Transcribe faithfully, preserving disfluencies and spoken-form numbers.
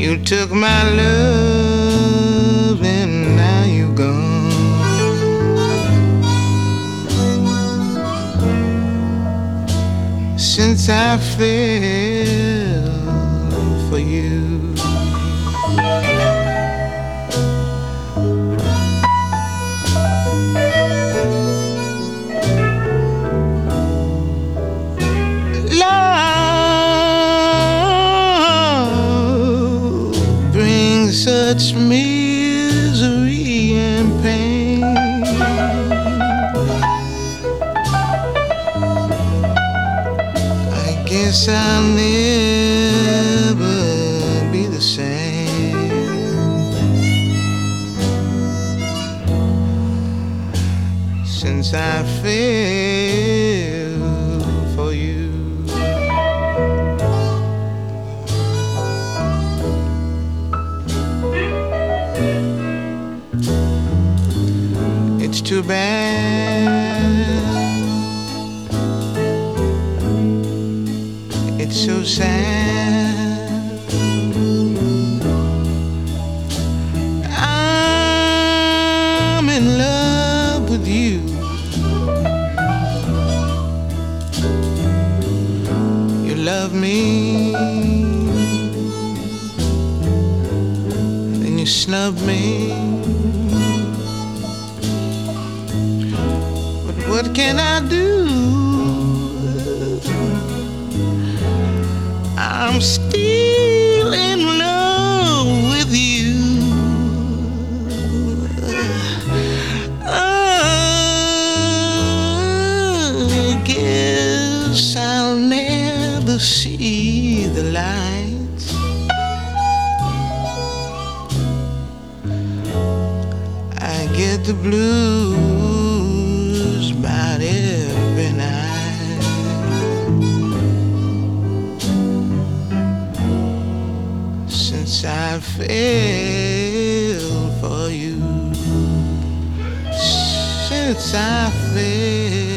You took my love and now you're gone. Since I fell for you, such misery and pain. I guess I'll never be the same. Since I fell for you. It's too bad, it's so sad. I'm in love with you. You love me, then you snub me. What can I do? I'm still in love with you. I guess I'll never see the light. I get the blues about every night. Since I fell for you, since I fell